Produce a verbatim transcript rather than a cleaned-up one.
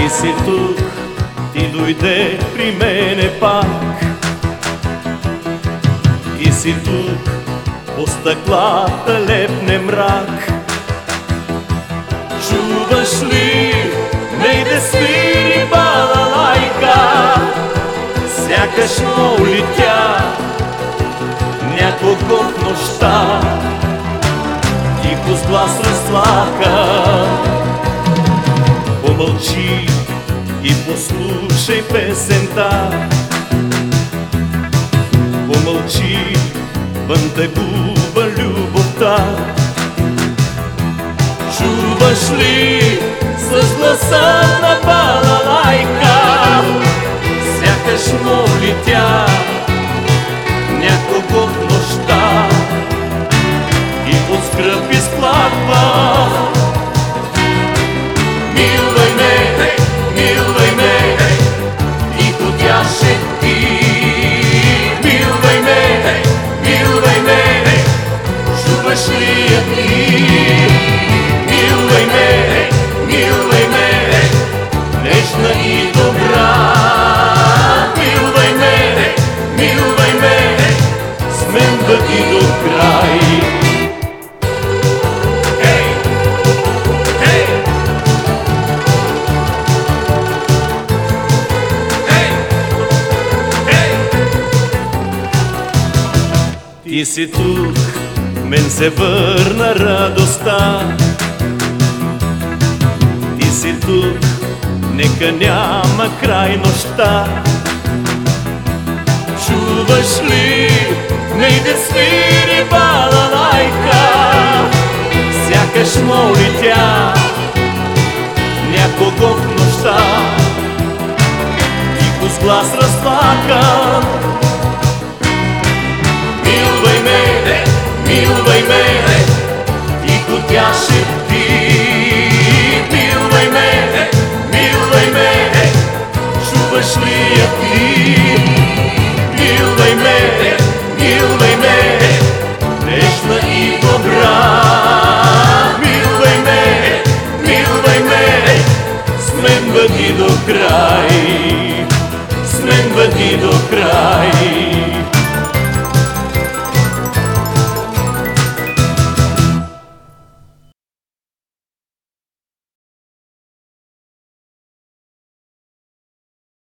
си тук, ти дойде при мене пак. Ти си тук, по стъклата лепне мрак. Чуваш ли, нейде свири балалайка, сякаш моли тя някого в нощта. Тихо с глас разплака, помълчи и послушай песента. Помълчи, вън тъгува любовта. Чуваш ли с гласа на балалайка, сякаш моли тя някого в нощта. И под скръп изплаква: милвай ме, милвай ме, тихо тя шепти. Милвай ме, милвай ме, чуваш ли я ти? Милвай ме, милвай ме, нежна и добра. Милвай ме, милвай ме, с мен бъди до край. Ти си тук, мен се върна радостта. Ти си тук, нека няма край нощта. Чуваш ли, нейде свири балалайка, сякаш моли тя някого в нощта. Тихо с глас разплакан: милвай ме, милвай ме, тихо тя шепти. Милвай ме, милвай ме, чуваш ли я ти? Милвай ме, милвай ме, нежна и добра. Милвай ме, милвай ме, с мен бъди до край. С мен бъди до край.